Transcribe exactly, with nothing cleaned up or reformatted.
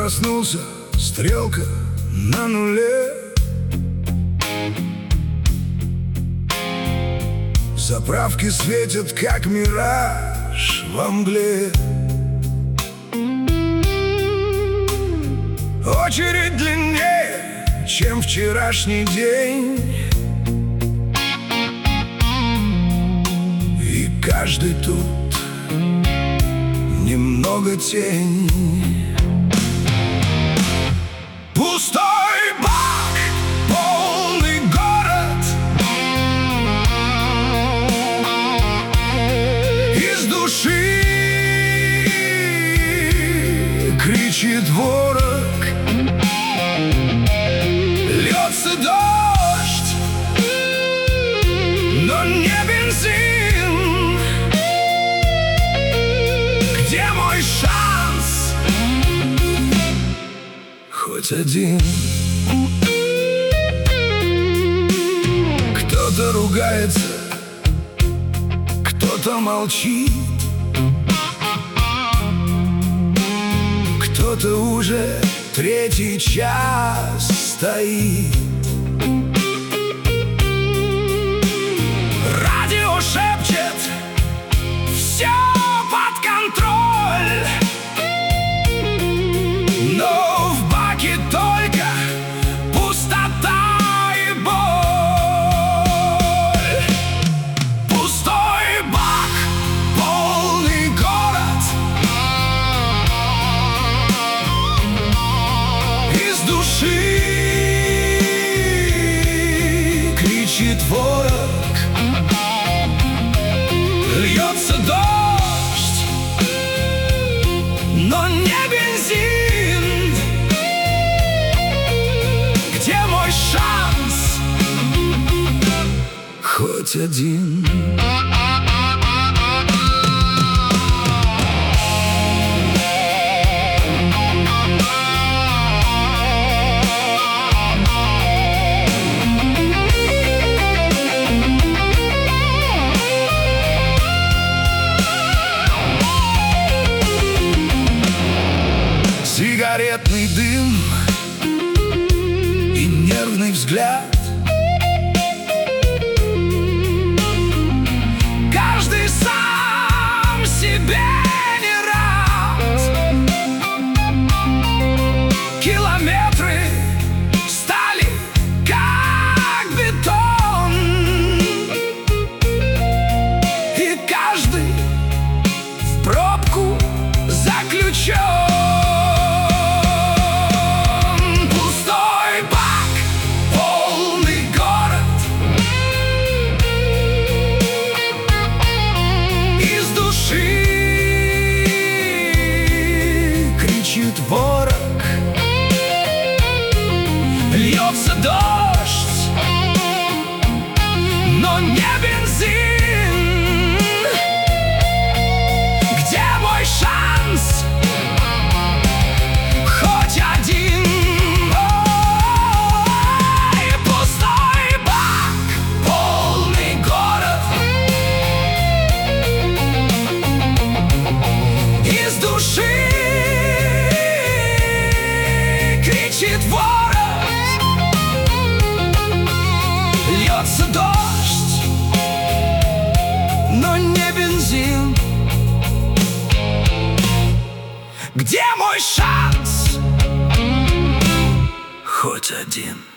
проснулся, стрелка на нуле. Заправки светят, как мираж во мгле. Очередь длиннее, чем вчерашний день, и каждый тут немного тень. Пустой бак, полный город, из души кричит ворог. Льется дождь, но не бензин. Где мой шанс? Хоть один. Кто-то ругается, кто-то молчит, кто-то уже третий час стоит. Радио шепчет: все под контроль, но в баке только пустота и боль. Пустой бак, полный город, из души кричит ворог. Льется дождь, но не бензин. Где мой шанс? Хоть один. Сигаретный дым и нервный взгляд. Каждый сам себе не рад. Километры стали как бетон, и каждый в пробку заключен. Кричит ворог. Льется дождь, но не бензин. Где мой шанс? Хоть один. Ой, пустой бак, полный город, из души кричит ворог. Льется дождь, но не бензин. Где мой шанс? Хоть один.